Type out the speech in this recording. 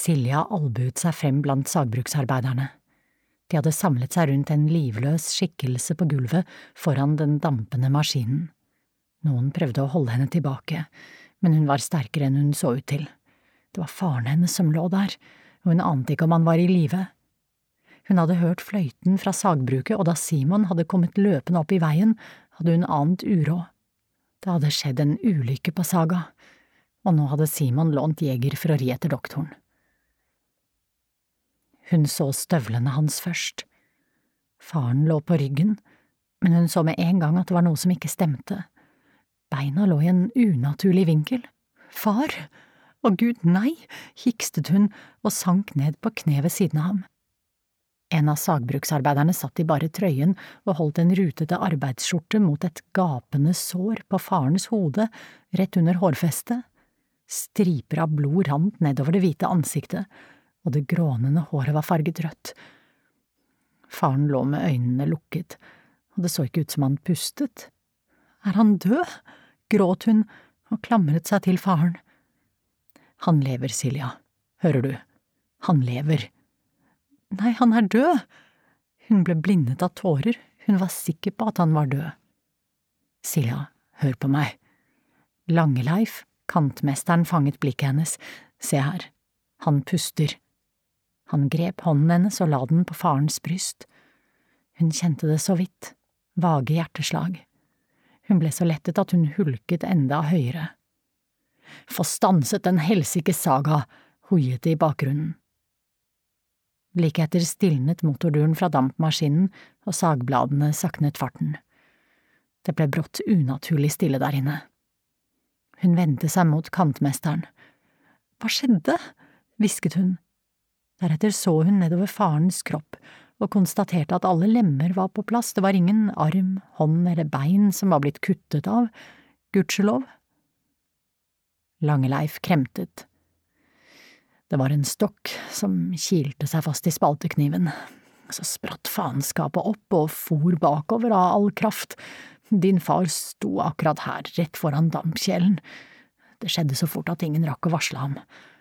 Silja albuet seg frem blant sagbruksarbeiderne. De hadde samlet seg rundt en livløs skikkelse på gulvet foran den dampende maskinen. Noen prøvde å holde henne tilbake, men hun var sterkere enn hun så ut til. Det var faren hennes som lå der, og hun ante ikke om han var i live. Hun hadde hørt fløyten fra sagbruket, og da Simon hadde kommet løpende opp i veien, hadde hun ant uråd. Det hadde skjedd en ulykke på Saga, og nå hadde Simon lånt jeger for å ri etter doktoren. Hun så støvlene hans først. Faren lå på ryggen, men hun så med en gang at det var noe som ikke stemte. Beina lå i en unaturlig vinkel. Far! Å Gud, nei, hikstet hun og sank ned på kne ved siden av ham. En av sagbruksarbeiderne satt i bare trøyen og holdt en rutete arbeidsskjorte mot et gapende sår på farens hode, rett under hårfestet. Striper av blod rant nedover det hvite ansiktet, og det grånende håret var farget rødt. Faren lå med øynene lukket, og det så ikke ut som han pustet. Er han død? Gråt hun og klamret seg til faren. Han lever, Silja, hører du, han lever. Nei, han er død. Hun ble blindet av tårer, hun var sikker på at han var død. Silja, hør på meg. Langeleif, kantmesteren, fanget blikket hennes. Se her, han puster. Han grep hånden hennes og la den på farens bryst. Hun kjente det så vidt, vage hjerteslag. Hun ble så lettet at hun hulket enda høyere. Få stanset den helsikes Saga, hoiet det i bakgrunnen. Like etter stilnet motorduren fra dampmaskinen, og sagbladene saknet farten. Det ble brått unaturlig stille der inne. Hun vendte seg mot kantmesteren. Hva skjedde? Hvisket hun. Deretter så hun nedover farens kropp, og konstaterte at alle lemmer var på plass. Det var ingen arm, hånd eller bein som var blitt kuttet av, gudskjelov. Langeleif kremtet. Det var en stokk som kilte seg fast i spaltekniven. Så spratt faenskapet opp og for bakover av all kraft. Din far sto akkurat her, rett foran dampkjelen. Det skjedde så fort at ingen rakk å varsle ham.